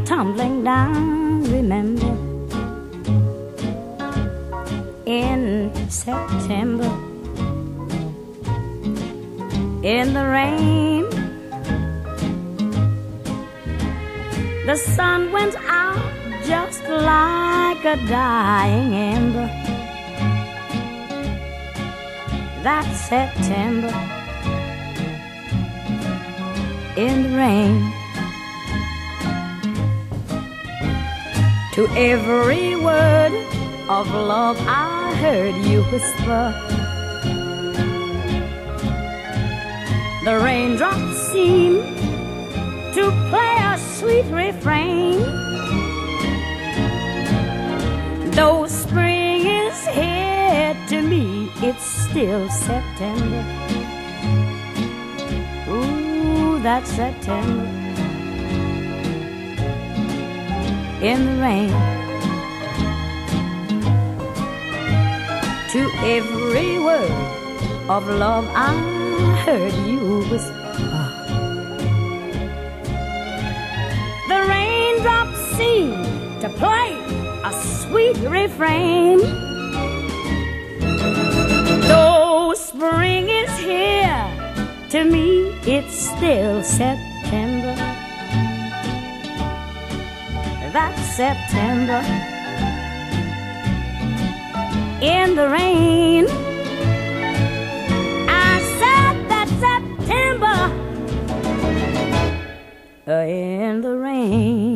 tumbling down, remember, in September, in the rain. The sun went out just like a dying ember. That September, in the rain. To every word of love I heard you whisper, the raindrops seem to play a sweet refrain. Though spring is here, to me it's still September. Ooh, that's September, in the rain. To every word of love I heard you whisper, the raindrops seem to play a sweet refrain. Though spring is here, to me it's still September. That's September, in the rain. I said that's September, in the rain.